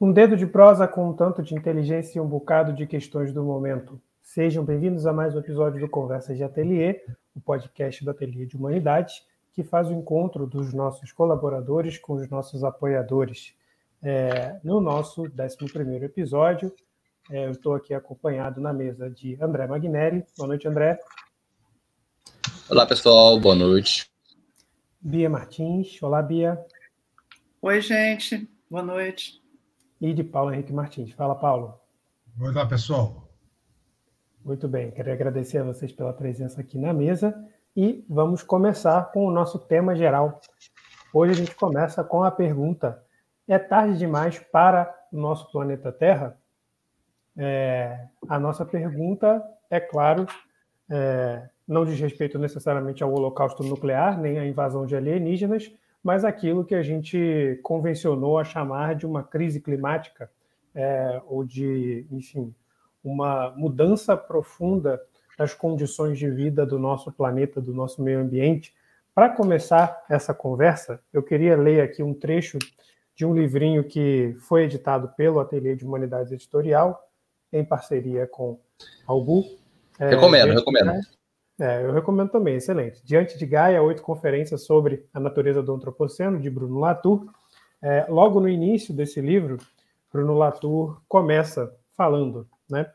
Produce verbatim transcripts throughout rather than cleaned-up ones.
Um dedo de prosa com um tanto de inteligência e um bocado de questões do momento. Sejam bem-vindos a mais um episódio do Conversas de Ateliê, o podcast do Ateliê de Humanidades, que faz o encontro dos nossos colaboradores com os nossos apoiadores. É, no nosso décimo primeiro episódio, é, eu estou aqui acompanhado na mesa de André Magnelli. Boa noite, André. Olá, pessoal. Boa noite. Bia Martins. Olá, Bia. Oi, gente. Boa noite. E de Paulo Henrique Martins. Fala, Paulo. Olá, pessoal. Muito bem. Quero agradecer a vocês pela presença aqui na mesa e vamos começar com o nosso tema geral. Hoje a gente começa com a pergunta: é tarde demais para o nosso planeta Terra? É, a nossa pergunta, é claro, é, não diz respeito necessariamente ao holocausto nuclear, nem à invasão de alienígenas, mas aquilo que a gente convencionou a chamar de uma crise climática, é, ou de, enfim, uma mudança profunda das condições de vida do nosso planeta, do nosso meio ambiente. Para começar essa conversa, eu queria ler aqui um trecho de um livrinho que foi editado pelo Ateliê de Humanidades Editorial, em parceria com a U B U. É, recomendo, recomendo. É, eu recomendo também, excelente. Diante de Gaia, oito conferências sobre a natureza do antropoceno, de Bruno Latour. É, logo no início desse livro, Bruno Latour começa falando, né?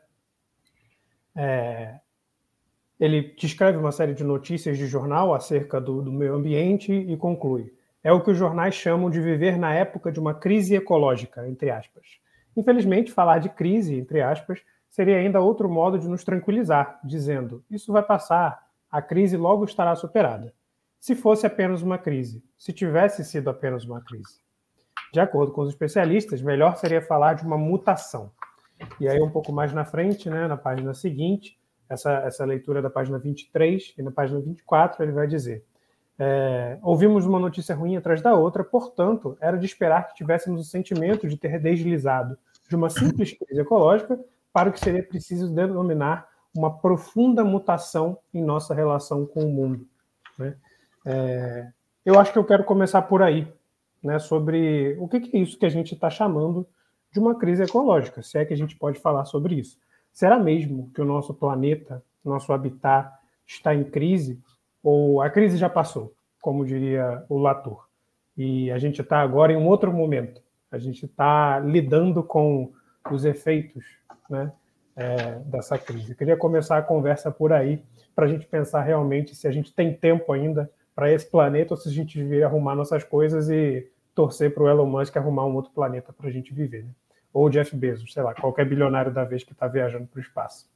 É, ele descreve uma série de notícias de jornal acerca do, do meio ambiente e conclui: é o que os jornais chamam de viver na época de uma crise ecológica, entre aspas. Infelizmente, falar de crise, entre aspas, seria ainda outro modo de nos tranquilizar, dizendo: isso vai passar, a crise logo estará superada. Se fosse apenas uma crise, se tivesse sido apenas uma crise. De acordo com os especialistas, melhor seria falar de uma mutação. E aí, um pouco mais na frente, né, na página seguinte, essa, essa leitura da página vinte e três e na página vinte e quatro, ele vai dizer: é, ouvimos uma notícia ruim atrás da outra, portanto, era de esperar que tivéssemos o sentimento de ter deslizado de uma simples crise ecológica para o que seria preciso denominar uma profunda mutação em nossa relação com o mundo, né? É, eu acho que eu quero começar por aí, né, sobre o que é isso que a gente está chamando de uma crise ecológica, se é que a gente pode falar sobre isso. Será mesmo que o nosso planeta, nosso habitat, está em crise? Ou a crise já passou, como diria o Latour? E a gente está agora em um outro momento. A gente está lidando com os efeitos, né, é, dessa crise. Eu queria começar a conversa por aí, para a gente pensar realmente se a gente tem tempo ainda para esse planeta ou se a gente devia arrumar nossas coisas e torcer para o Elon Musk arrumar um outro planeta para a gente viver, né? Ou o Jeff Bezos, sei lá, qualquer bilionário da vez que está viajando para o espaço.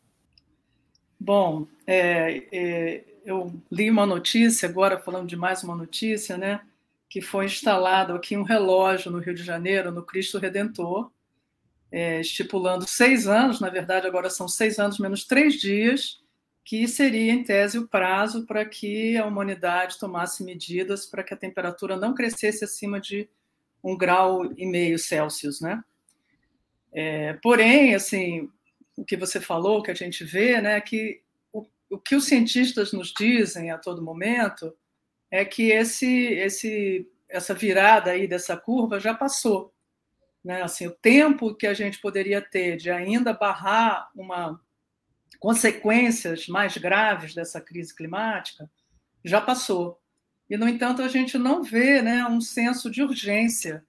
Bom, é, é, eu li uma notícia, agora falando de mais uma notícia, né, que foi instalado aqui um relógio no Rio de Janeiro, no Cristo Redentor, é, estipulando seis anos, na verdade agora são seis anos menos três dias, que seria, em tese, o prazo para que a humanidade tomasse medidas para que a temperatura não crescesse acima de um grau e meio Celsius, né? É, porém, assim, o que você falou, que a gente vê, né, que o, o que os cientistas nos dizem a todo momento é que esse, esse, essa virada aí dessa curva já passou. Né? Assim, o tempo que a gente poderia ter de ainda barrar uma consequências mais graves dessa crise climática já passou. E, no entanto, a gente não vê, né, um senso de urgência,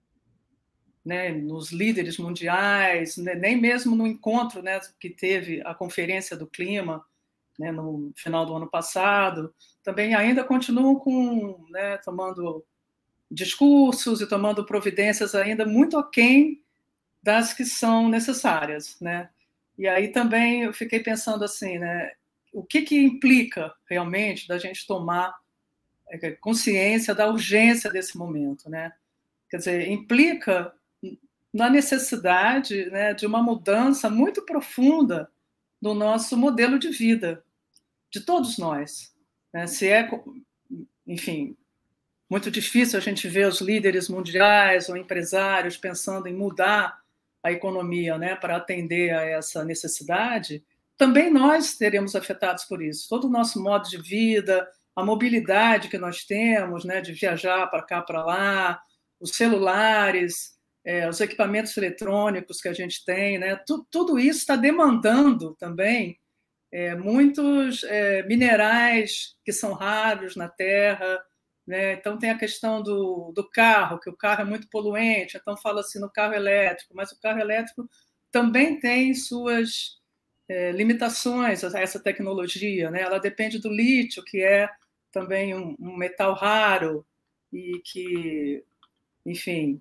né, nos líderes mundiais, né, nem mesmo no encontro, né, que teve a Conferência do Clima, né, no final do ano passado, também ainda continuam com, né, tomando discursos e tomando providências ainda muito aquém das que são necessárias, né? E aí também eu fiquei pensando assim, né, o que que implica realmente da gente tomar consciência da urgência desse momento, né? Quer dizer, implica na necessidade, né, de uma mudança muito profunda do nosso modelo de vida, de todos nós, né? Se é, enfim, muito difícil a gente ver os líderes mundiais ou empresários pensando em mudar a economia, né, para atender a essa necessidade, também nós seremos afetados por isso. Todo o nosso modo de vida, a mobilidade que nós temos, né, de viajar para cá, para lá, os celulares, é, os equipamentos eletrônicos que a gente tem, né? Tu, tudo isso está demandando também é, muitos é, minerais que são raros na Terra, né? Então tem a questão do, do carro, que o carro é muito poluente, então fala-se no carro elétrico, mas o carro elétrico também tem suas é, limitações a essa tecnologia, né? Ela depende do lítio, que é também um, um metal raro e que, enfim,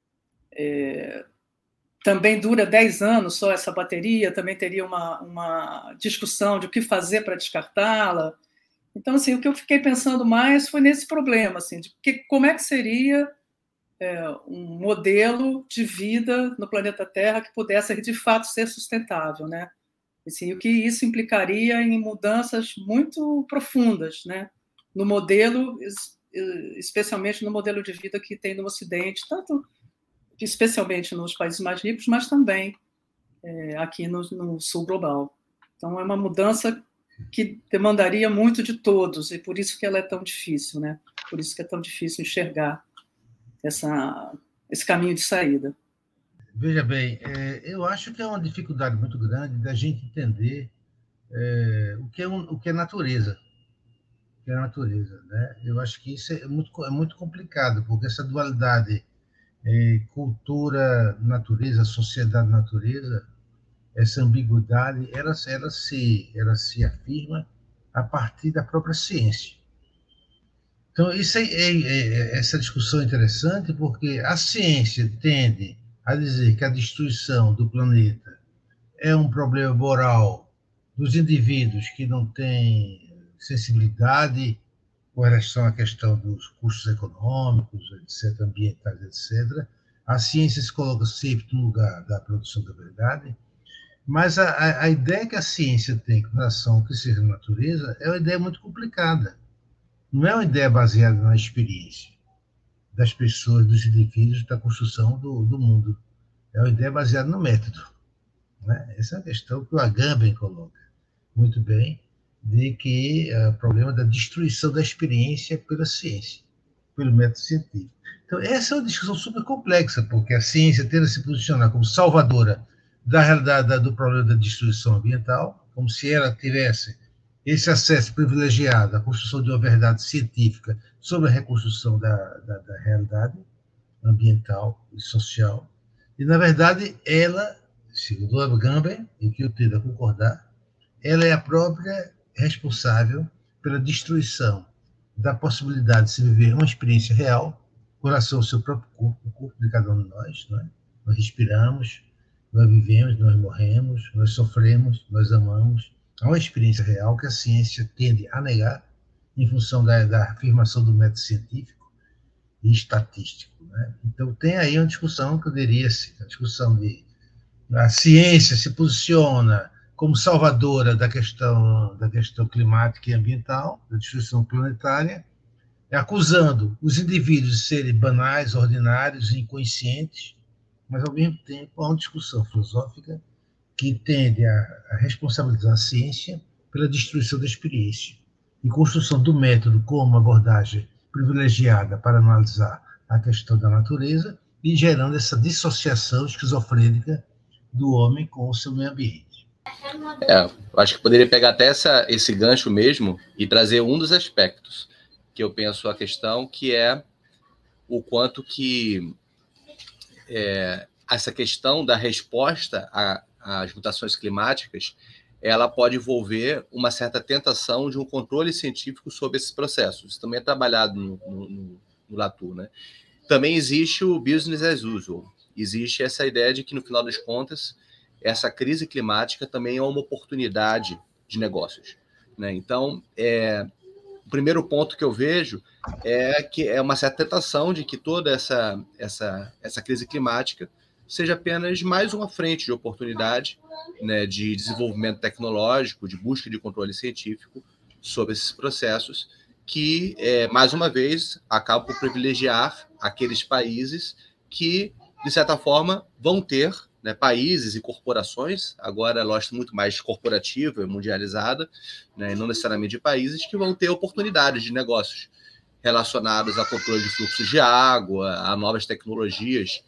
é, também dura dez anos só essa bateria, também teria uma, uma discussão de o que fazer para descartá-la. Então, assim, o que eu fiquei pensando mais foi nesse problema, assim, de que, como é que seria é, um modelo de vida no planeta Terra que pudesse, de fato, ser sustentável, né? Assim, o que isso implicaria em mudanças muito profundas, né? No modelo, especialmente no modelo de vida que tem no Ocidente, tanto especialmente nos países mais ricos, mas também é, aqui no, no sul global. Então, é uma mudança que demandaria muito de todos, e por isso que ela é tão difícil, né? Por isso que é tão difícil enxergar essa, esse caminho de saída. Veja bem, é, eu acho que é uma dificuldade muito grande da gente entender é, o, que é um, o que é natureza. O que é natureza, né? Eu acho que isso é muito, é muito complicado, porque essa dualidade é, cultura-natureza, sociedade-natureza, essa ambiguidade, ela, ela, se, ela se afirma a partir da própria ciência. Então, isso é, é, é, essa discussão é interessante porque a ciência tende a dizer que a destruição do planeta é um problema moral dos indivíduos que não têm sensibilidade com relação à questão dos custos econômicos, etcétera, ambientais, etcétera. A ciência se coloca sempre no lugar da produção da verdade, mas a, a, a ideia que a ciência tem com relação ao que seja a natureza é uma ideia muito complicada. Não é uma ideia baseada na experiência das pessoas, dos indivíduos, da construção do, do mundo. É uma ideia baseada no método. Né? Essa é a questão que o Agamben coloca muito bem, de que é o problema da destruição da experiência pela ciência, pelo método científico. Então, essa é uma discussão super complexa, porque a ciência tende a se posicionar como salvadora da realidade do problema da destruição ambiental, como se ela tivesse esse acesso privilegiado à construção de uma verdade científica sobre a reconstrução da, da, da realidade ambiental e social. E, na verdade, ela, segundo o Agamben, em que eu tendo a concordar, ela é a própria responsável pela destruição da possibilidade de se viver uma experiência real com relação ao seu próprio corpo, o corpo de cada um de nós. Não é? Nós respiramos, nós vivemos, nós morremos, nós sofremos, nós amamos. Há uma experiência real que a ciência tende a negar em função da, da afirmação do método científico e estatístico. Né? Então, tem aí uma discussão que eu diria assim, a discussão de a ciência se posiciona como salvadora da questão, da questão climática e ambiental, da destruição planetária, acusando os indivíduos de serem banais, ordinários e inconscientes, mas, ao mesmo tempo, há uma discussão filosófica que tende a, a responsabilizar a ciência pela destruição da experiência e construção do método como abordagem privilegiada para analisar a questão da natureza e gerando essa dissociação esquizofrênica do homem com o seu meio ambiente. É, eu acho que poderia pegar até essa, esse gancho mesmo e trazer um dos aspectos que eu penso a questão, que é o quanto que é, essa questão da resposta às mutações climáticas, ela pode envolver uma certa tentação de um controle científico sobre esses processos. Isso também é trabalhado no, no, no Latour, né? Também existe o business as usual. Existe essa ideia de que, no final das contas, essa crise climática também é uma oportunidade de negócios. Né? Então, é, o primeiro ponto que eu vejo é que é uma certa tentação de que toda essa, essa, essa crise climática seja apenas mais uma frente de oportunidade, né, de desenvolvimento tecnológico, de busca de controle científico sobre esses processos que, é, mais uma vez, acabam por privilegiar aqueles países que, de certa forma, vão ter, né, países e corporações, agora a lógica muito mais corporativa e mundializada, né, e não necessariamente de países, que vão ter oportunidades de negócios relacionados a controle de fluxos de água, a novas tecnologias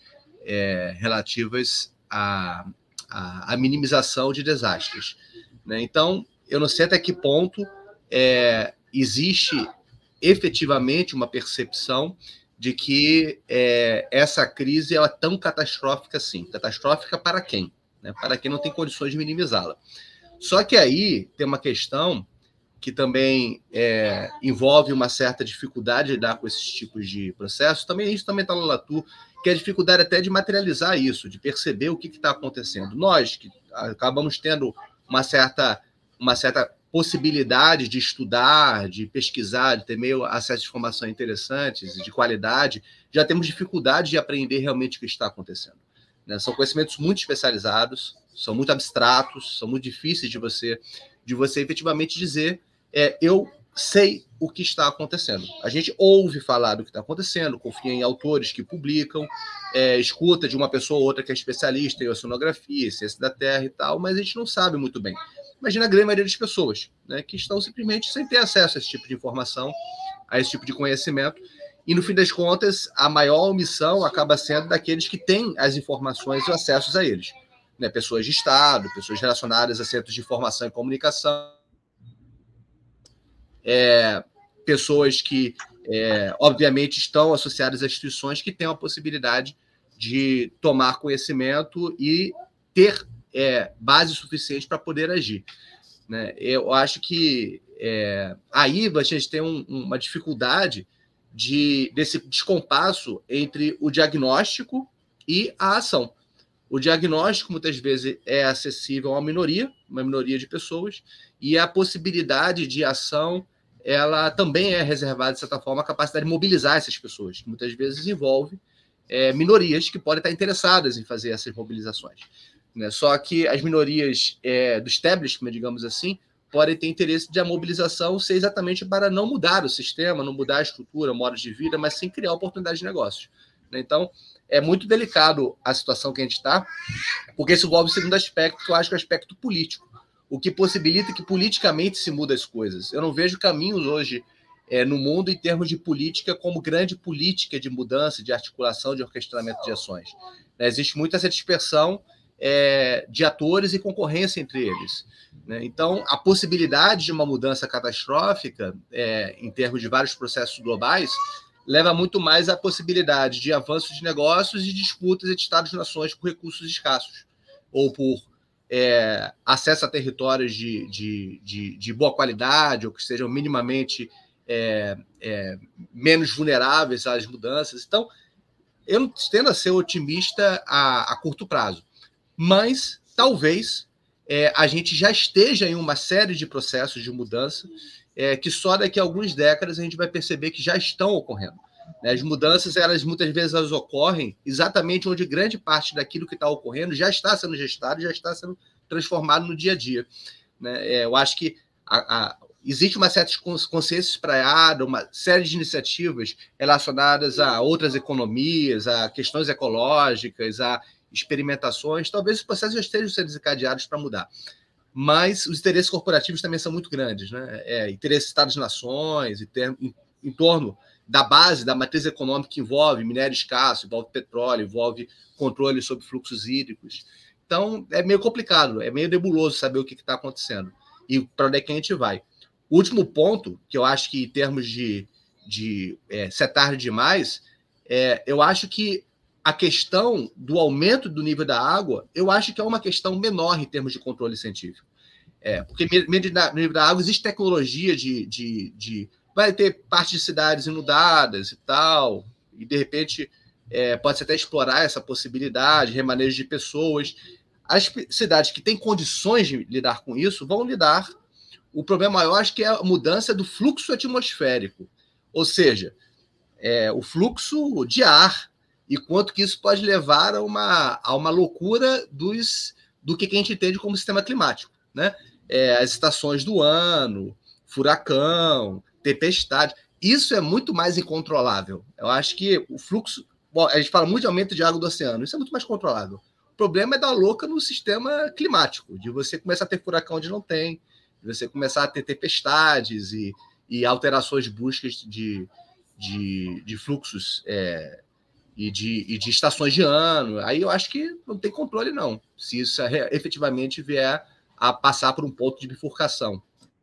é, relativas à, à, à minimização de desastres. Né? Então, eu não sei até que ponto é, existe efetivamente uma percepção de que é, essa crise ela é tão catastrófica assim. Catastrófica para quem? Né? Para quem não tem condições de minimizá-la. Só que aí tem uma questão que também é, envolve uma certa dificuldade de lidar com esses tipos de processos. Também isso também está no Latour, que é a dificuldade até de materializar isso, de perceber o que está acontecendo. Nós, que acabamos tendo uma certa, uma certa possibilidade de estudar, de pesquisar, de ter meio acesso a informações interessantes, de qualidade, já temos dificuldade de aprender realmente o que está acontecendo. Né? São conhecimentos muito especializados, são muito abstratos, são muito difíceis de você, de você efetivamente dizer é, eu sei o que está acontecendo. A gente ouve falar do que está acontecendo, confia em autores que publicam, é, escuta de uma pessoa ou outra que é especialista em oceanografia, ciência da Terra e tal, mas a gente não sabe muito bem. Imagina a grande maioria das pessoas, né, que estão simplesmente sem ter acesso a esse tipo de informação, a esse tipo de conhecimento, e no fim das contas, a maior omissão acaba sendo daqueles que têm as informações e acessos a eles. Né, pessoas de Estado, pessoas relacionadas a centros de informação e comunicação, é, pessoas que, é, obviamente, estão associadas a instituições que têm a possibilidade de tomar conhecimento e ter é, base suficiente para poder agir. Né? Eu acho que é, aí a gente tem um, uma dificuldade de, desse descompasso entre o diagnóstico e a ação. O diagnóstico, muitas vezes, é acessível a uma minoria, uma minoria de pessoas, e a possibilidade de ação ela também é reservada, de certa forma, a capacidade de mobilizar essas pessoas, que muitas vezes envolve é, minorias que podem estar interessadas em fazer essas mobilizações. Né? Só que as minorias é, do establishment, digamos assim, podem ter interesse de a mobilização ser exatamente para não mudar o sistema, não mudar a estrutura, modos de vida, mas sim criar oportunidades de negócios. Né? Então, é muito delicado a situação que a gente está, porque isso envolve o segundo aspecto, que eu acho que é o aspecto político, o que possibilita que politicamente se muda as coisas. Eu não vejo caminhos hoje é, no mundo em termos de política como grande política de mudança, de articulação, de orquestramento de ações. Né? Existe muita essa dispersão é, de atores e concorrência entre eles. Né? Então, a possibilidade de uma mudança catastrófica, é, em termos de vários processos globais, leva muito mais à possibilidade de avanços de negócios e disputas entre Estados-nações por recursos escassos, ou por é, acesso a territórios de, de, de, de boa qualidade, ou que sejam minimamente é, é, menos vulneráveis às mudanças. Então, eu não tendo a ser otimista a, a curto prazo, mas talvez é, a gente já esteja em uma série de processos de mudança é, que só daqui a algumas décadas a gente vai perceber que já estão ocorrendo. Né? As mudanças, elas muitas vezes elas ocorrem exatamente onde grande parte daquilo que está ocorrendo já está sendo gestado, já está sendo transformado no dia a dia. Né? É, eu acho que a, a, existe uma certa consciência espraiada, uma série de iniciativas relacionadas a outras economias, a questões ecológicas, a experimentações. Talvez os processos já estejam sendo desencadeados para mudar. Mas os interesses corporativos também são muito grandes. Né? É, interesses de Estados-nações, em, em, em torno da base da matriz econômica que envolve minério escasso, envolve petróleo, envolve controle sobre fluxos hídricos. Então, é meio complicado, é meio nebuloso saber o que está acontecendo e para onde é que a gente vai. O último ponto, que eu acho que em termos de, de é, ser tarde demais, é, eu acho que a questão do aumento do nível da água, eu acho que é uma questão menor em termos de controle científico. É, porque no nível da água existe tecnologia de... de, de vai ter parte de cidades inundadas e tal, e de repente é, pode-se até explorar essa possibilidade, remanejo de pessoas. As cidades que têm condições de lidar com isso vão lidar. O problema maior, acho que é a mudança do fluxo atmosférico, ou seja, é, o fluxo de ar, e quanto que isso pode levar a uma, a uma loucura dos, do que a gente entende como sistema climático. Né? É, as estações do ano, furacão, tempestade, isso é muito mais incontrolável. Eu acho que o fluxo... Bom, a gente fala muito de aumento de água do oceano, isso é muito mais controlável. O problema é dar louca no sistema climático, de você começar a ter furacão onde não tem, de você começar a ter tempestades e, e alterações bruscas de, de, de fluxos é, e de, e de estações de ano. Aí eu acho que não tem controle, não, se isso é, efetivamente vier a passar por um ponto de bifurcação.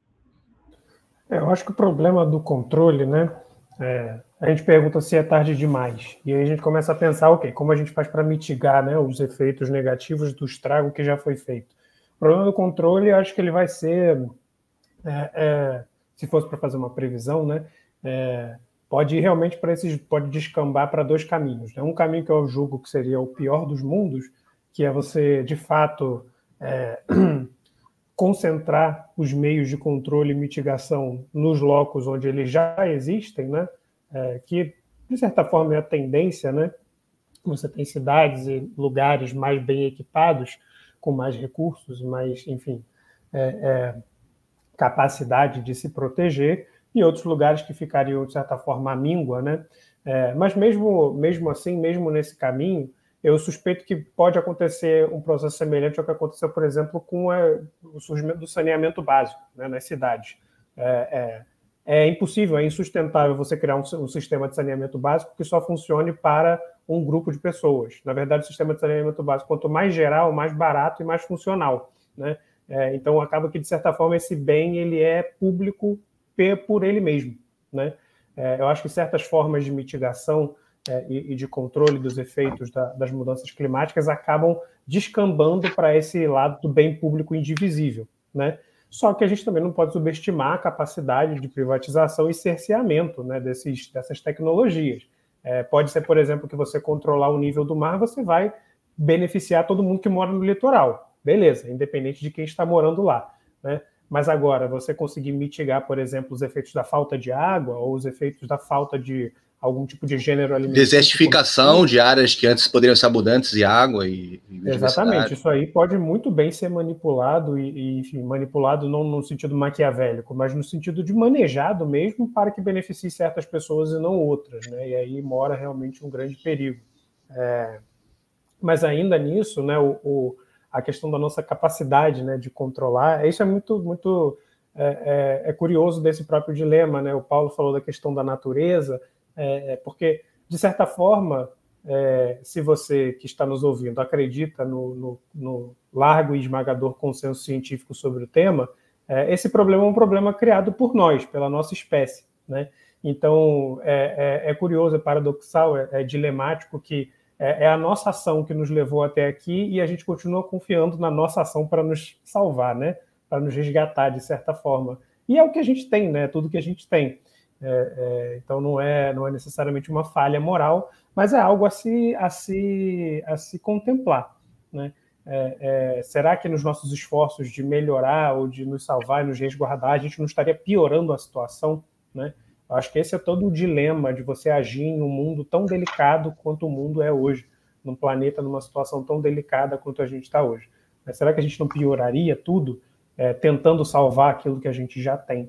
É, eu acho que o problema do controle, né? É, a gente pergunta se é tarde demais. E aí a gente começa a pensar, ok, como a gente faz para mitigar, né, os efeitos negativos do estrago que já foi feito. O problema do controle, eu acho que ele vai ser, é, é, se fosse para fazer uma previsão, né, é, pode ir realmente para esses, pode descambar para dois caminhos. Né? Um caminho que eu julgo que seria o pior dos mundos, que é você, de fato, é, concentrar os meios de controle e mitigação nos locos onde eles já existem, né? É, que, de certa forma, é a tendência, né? Você tem cidades e lugares mais bem equipados, com mais recursos, mais, enfim, é, é, capacidade de se proteger, e outros lugares que ficariam, de certa forma, à míngua, né? É, mas mesmo, mesmo assim, mesmo nesse caminho, eu suspeito que pode acontecer um processo semelhante ao que aconteceu, por exemplo, com a, o surgimento do saneamento básico, né, nas cidades. É, é, é impossível, é insustentável você criar um, um sistema de saneamento básico que só funcione para um grupo de pessoas. Na verdade, o sistema de saneamento básico, quanto mais geral, mais barato e mais funcional, né? É, então, acaba que, de certa forma, esse bem ele é público por ele mesmo, né? É, eu acho que certas formas de mitigação É, e, e de controle dos efeitos da, das mudanças climáticas acabam descambando para esse lado do bem público indivisível, né? Só que a gente também não pode subestimar a capacidade de privatização e cerceamento, né, desses, dessas tecnologias. É, pode ser, por exemplo, que você controlar o nível do mar, você vai beneficiar todo mundo que mora no litoral, beleza, independente de quem está morando lá, né? Mas agora, você conseguir mitigar, por exemplo, os efeitos da falta de água ou os efeitos da falta de algum tipo de gênero alimentar. Desertificação de áreas que antes poderiam ser abundantes de água e, e exatamente, isso aí pode muito bem ser manipulado e, e, enfim, manipulado não no sentido maquiavélico, mas no sentido de manejado mesmo para que beneficie certas pessoas e não outras, né? E aí mora realmente um grande perigo. É, mas ainda nisso, né, o, o, a questão da nossa capacidade, né, de controlar, isso é muito, muito é, é, é curioso desse próprio dilema, né? O Paulo falou da questão da natureza. É, porque, de certa forma, é, se você que está nos ouvindo acredita no, no, no largo e esmagador consenso científico sobre o tema, é, esse problema é um problema criado por nós, pela nossa espécie, né? Então, é, é, é curioso, é paradoxal, é, é dilemático que é, é a nossa ação que nos levou até aqui e a gente continua confiando na nossa ação para nos salvar, né? Para nos resgatar, de certa forma. E é o que a gente tem, né? Tudo que a gente tem. É, é, então não é, não é necessariamente uma falha moral, mas é algo a se, a se, a se contemplar, né? É, é, será que nos nossos esforços de melhorar ou de nos salvar e nos resguardar, a gente não estaria piorando a situação, né? Eu acho que esse é todo o dilema de você agir em um mundo tão delicado quanto o mundo é hoje, num planeta, numa situação tão delicada quanto a gente está hoje. Mas será que a gente não pioraria tudo é, tentando salvar aquilo que a gente já tem?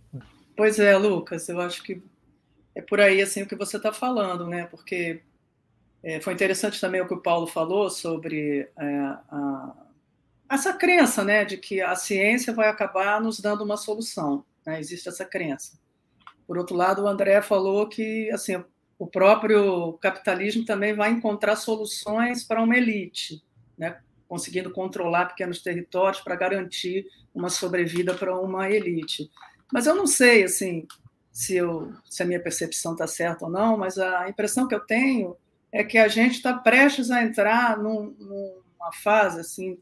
Pois é, Lucas, eu acho que é por aí assim o que você está falando, né? Porque é, foi interessante também o que o Paulo falou sobre é, a, essa crença, né, de que a ciência vai acabar nos dando uma solução, né? Existe essa crença. Por outro lado, o André falou que assim o próprio capitalismo também vai encontrar soluções para uma elite, né? Conseguindo controlar pequenos territórios para garantir uma sobrevida para uma elite. Mas eu não sei assim, se, eu, se a minha percepção está certa ou não, mas a impressão que eu tenho é que a gente está prestes a entrar num, numa fase assim,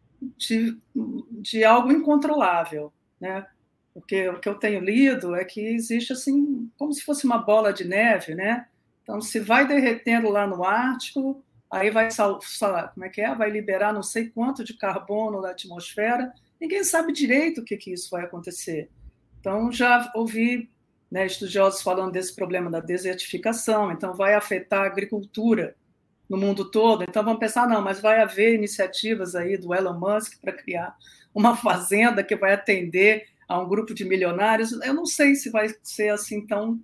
de, de algo incontrolável, né? Porque o que eu tenho lido é que existe assim, como se fosse uma bola de neve, né? Então, se vai derretendo lá no Ártico, aí vai, como é que é? Vai liberar não sei quanto de carbono na atmosfera, ninguém sabe direito o que, que isso vai acontecer. Então, já ouvi, né, estudiosos falando desse problema da desertificação, então vai afetar a agricultura no mundo todo. Então, vamos pensar, não, mas vai haver iniciativas aí do Elon Musk para criar uma fazenda que vai atender a um grupo de milionários. Eu não sei se vai ser assim tão,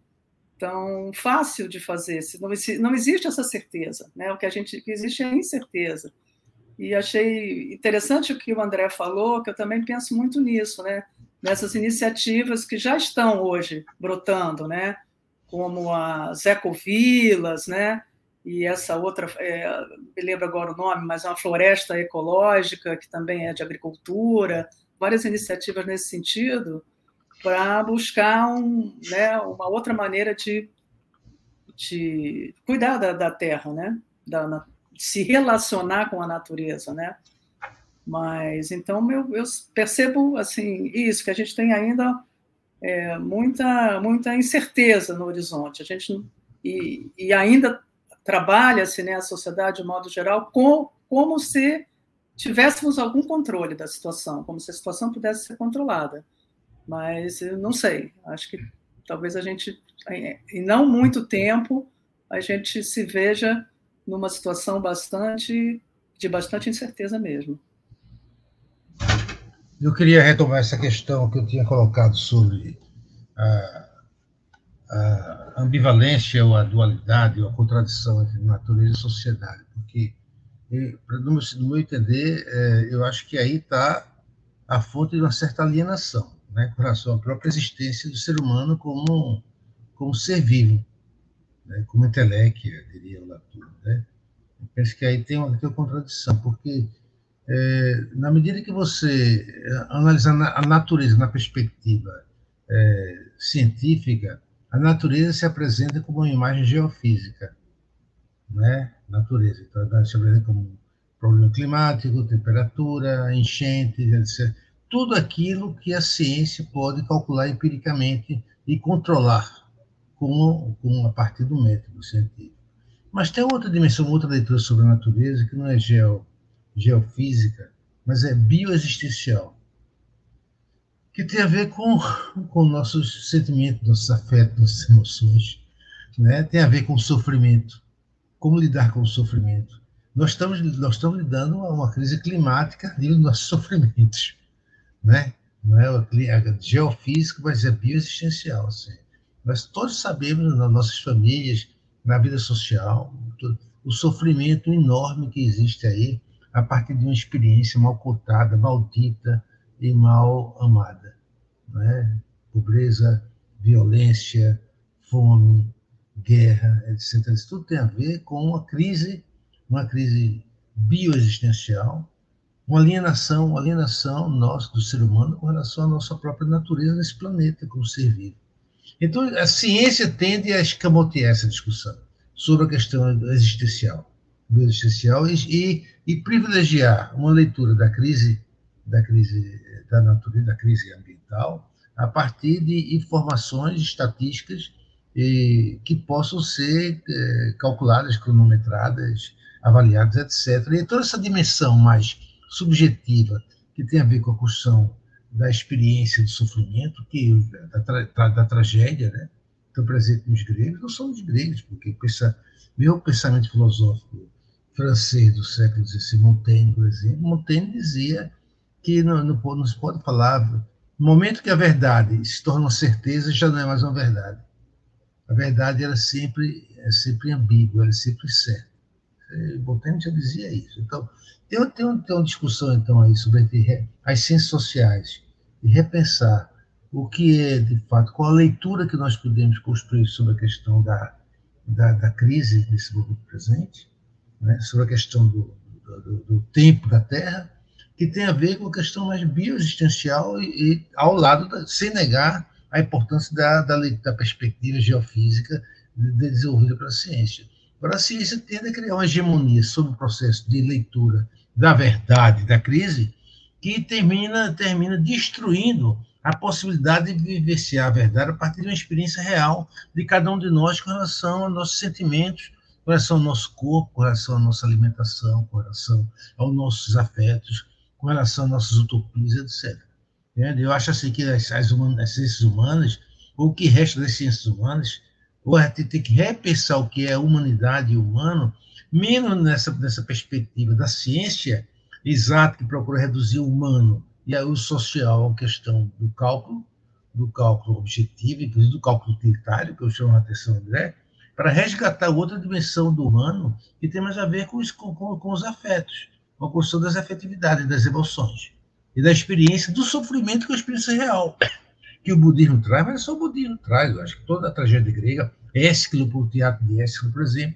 tão fácil de fazer, se não, não existe essa certeza, né? O que a gente que existe é a incerteza. E achei interessante o que o André falou, que eu também penso muito nisso, né? Nessas iniciativas que já estão hoje brotando, né? Como as ecovilas, né? e essa outra, é, me lembro agora o nome, mas é uma floresta ecológica, que também é de agricultura, várias iniciativas nesse sentido, para buscar um, né, uma outra maneira de, de cuidar da, da terra, né? Da, na, de se relacionar com a natureza, né? Mas, então, eu, eu percebo, assim, isso, que a gente tem ainda é, muita, muita incerteza no horizonte, a gente, e, e ainda trabalha-se, né, a sociedade, de modo geral, com, como se tivéssemos algum controle da situação, como se a situação pudesse ser controlada. Mas eu não sei, acho que talvez a gente, em não muito tempo, a gente se veja numa situação bastante, de bastante incerteza mesmo. Eu queria retomar essa questão que eu tinha colocado sobre a, a ambivalência ou a dualidade ou a contradição entre natureza e sociedade, porque, no meu, no meu entender, eu acho que aí está a fonte de uma certa alienação, né, com relação à própria existência do ser humano como, como ser vivo, né, como intelectia, diria o Latour, né? Eu penso que aí tem uma, tem uma contradição, porque é, na medida que você analisa a natureza na perspectiva é, científica, a natureza se apresenta como uma imagem geofísica, né? Natureza, então ela se apresenta como problema climático, temperatura, enchentes, etcétera. Tudo aquilo que a ciência pode calcular empiricamente e controlar com, com a partir do método científico. Mas tem outra dimensão, outra leitura sobre a natureza que não é geo, geofísica, mas é bioexistencial, que tem a ver com, com nossos sentimentos, nossos afetos, nossas emoções, né? Tem a ver com o sofrimento, como lidar com o sofrimento. Nós estamos, nós estamos lidando com uma crise climática devido aos nossos sofrimentos, né? Não é a geofísica, mas é bioexistencial. Assim. Nós todos sabemos, nas nossas famílias, na vida social, o sofrimento enorme que existe aí a partir de uma experiência mal cotada, maldita e mal amada. Né? Pobreza, violência, fome, guerra, etcétera. Isso tudo tem a ver com uma crise, uma crise bioexistencial, uma alienação, uma alienação nossa, do ser humano, com relação à nossa própria natureza nesse planeta, como ser vivo. Então, a ciência tende a escamotear essa discussão sobre a questão existencial, bioexistencial, e, e privilegiar uma leitura da crise, da crise da natureza, da crise ambiental, a partir de informações estatísticas eh, que possam ser eh, calculadas, cronometradas, avaliadas, etcétera. E toda essa dimensão mais subjetiva que tem a ver com a construção da experiência do sofrimento, que da, tra, da tragédia, né? Então, por exemplo, os gregos não são os gregos, porque pensa, meu pensamento filosófico francês do século dezesseis, Montaigne, por exemplo, Montaigne dizia que não, não, não se pode falar, no momento que a verdade se torna uma certeza, já não é mais uma verdade. A verdade era sempre, é sempre ambígua, era sempre certa. Montaigne já dizia isso. Então, tem, tem, tem uma discussão então aí sobre as ciências sociais e repensar o que é, de fato, qual a leitura que nós podemos construir sobre a questão da, da, da crise desse momento presente, né, sobre a questão do, do, do tempo da Terra, que tem a ver com a questão mais bioexistencial e, e ao lado, da, sem negar a importância da, da, da perspectiva geofísica de, de desenvolvida pela ciência. Agora, a ciência tende a criar uma hegemonia sobre o processo de leitura da verdade da crise, que termina, termina destruindo a possibilidade de vivenciar a verdade a partir de uma experiência real de cada um de nós com relação aos nossos sentimentos, com relação ao nosso corpo, com relação à nossa alimentação, com relação aos nossos afetos, com relação às nossas utopias, etcétera. Eu acho assim que as, as, humanas, as ciências humanas, ou o que resta das ciências humanas, ou a gente tem que repensar o que é a humanidade e o humano, menos nessa, nessa perspectiva da ciência exata, que procura reduzir o humano e o social à questão do cálculo, do cálculo objetivo, inclusive do cálculo utilitário, que eu chamo a atenção, André, para resgatar outra dimensão do humano que tem mais a ver com, isso, com, com, com os afetos, com a construção das afetividades, das emoções, e da experiência do sofrimento, que é a experiência real, que o budismo traz, mas não só o budismo traz. Eu acho que toda a tragédia grega, Ésquilo, por teatro de Ésquilo, por exemplo,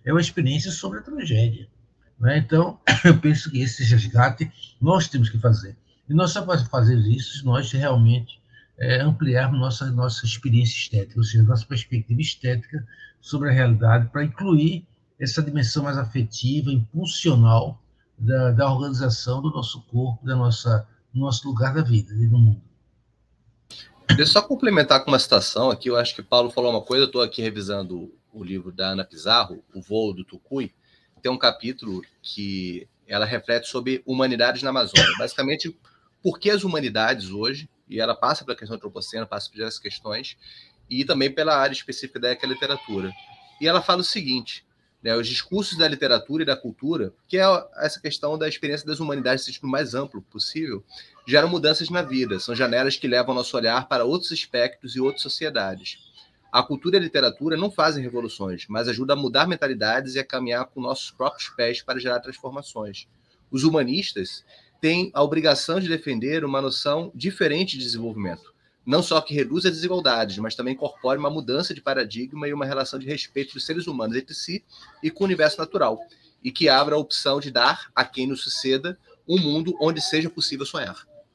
é uma experiência sobre a tragédia. Né? Então, eu penso que esse resgate nós temos que fazer. E nós só podemos fazer isso se nós realmente é, ampliarmos nossa, nossa experiência estética, ou seja, nossa perspectiva estética sobre a realidade, para incluir essa dimensão mais afetiva, impulsional da, da organização do nosso corpo, da nossa, do nosso lugar da vida e do mundo. Deixa eu só complementar com uma citação aqui. Eu acho que o Paulo falou uma coisa. Eu estou aqui revisando o livro da Ana Pizarro, O Voo do Tucuy. Tem um capítulo que ela reflete sobre humanidades na Amazônia. Basicamente, por que as humanidades hoje, e ela passa pela questão antropocena, passa por diversas questões, e também pela área específica da que é a literatura. E ela fala o seguinte, né, os discursos da literatura e da cultura, que é essa questão da experiência das humanidades, no sentido mais amplo possível, geram mudanças na vida, são janelas que levam nosso olhar para outros aspectos e outras sociedades. A cultura e a literatura não fazem revoluções, mas ajudam a mudar mentalidades e a caminhar com nossos próprios pés para gerar transformações. Os humanistas têm a obrigação de defender uma noção diferente de desenvolvimento, não só que reduz as desigualdades, mas também incorpore uma mudança de paradigma e uma relação de respeito dos seres humanos entre si e com o universo natural, e que abra a opção de dar a quem nos suceda um mundo onde seja possível sonhar.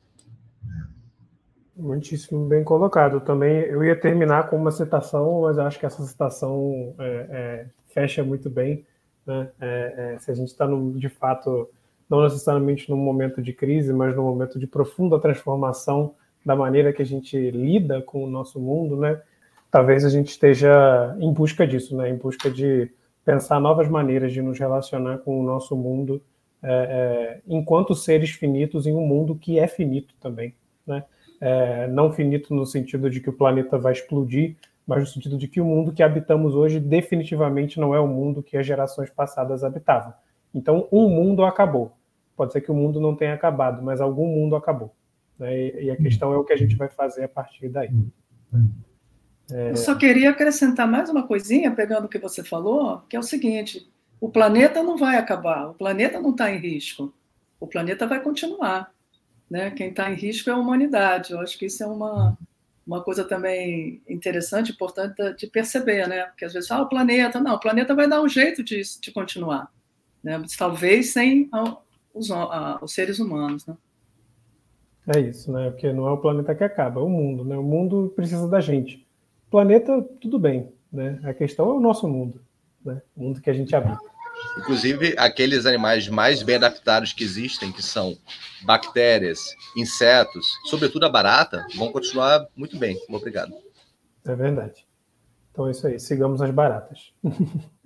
Muitíssimo bem colocado. Também eu ia terminar com uma citação, mas acho que essa citação é, é, fecha muito bem. Né? É, é, se a gente está, de fato, não necessariamente num momento de crise, mas num momento de profunda transformação da maneira que a gente lida com o nosso mundo, né? Talvez a gente esteja em busca disso, né? Em busca de pensar novas maneiras de nos relacionar com o nosso mundo é, é, enquanto seres finitos em um mundo que é finito também, né? É, não finito no sentido de que o planeta vai explodir, mas no sentido de que o mundo que habitamos hoje definitivamente não é o mundo que as gerações passadas habitavam. Então, um mundo acabou. Pode ser que o mundo não tenha acabado, mas algum mundo acabou. Né? E, e a questão é o que a gente vai fazer a partir daí. É... Eu só queria acrescentar mais uma coisinha, pegando o que você falou, que é o seguinte, o planeta não vai acabar, o planeta não está em risco, o planeta vai continuar. Né? Quem está em risco é a humanidade. Eu acho que isso é uma, uma coisa também interessante, importante de perceber, né? Porque às vezes, ah, o planeta, não, o planeta vai dar um jeito de, de continuar, né? Talvez sem a, os, a, os seres humanos, né? É isso, né? Porque não é o planeta que acaba, é o mundo, né? O mundo precisa da gente. O planeta, tudo bem, né? A questão é o nosso mundo, né? O mundo que a gente habita. Inclusive, aqueles animais mais bem adaptados que existem, que são bactérias, insetos, sobretudo a barata, vão continuar muito bem. Obrigado. É verdade. Então é isso aí. Sigamos as baratas.